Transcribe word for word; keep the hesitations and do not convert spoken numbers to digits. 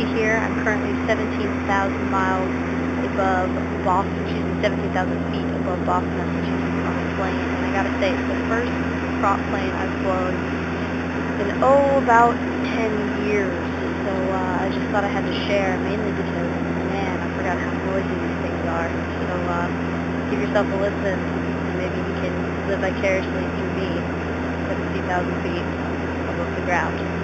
here. I'm currently seventeen thousand miles above Boston, excuse me, seventeen thousand feet above Boston, Massachusetts on a plane. And I gotta say, it's the first prop plane I've flown in, oh, about ten years. So uh, I just thought I had to share, mainly because, man, I forgot how noisy these things are. So uh, give yourself a listen, and maybe you can live vicariously through me, seventeen thousand feet above the ground.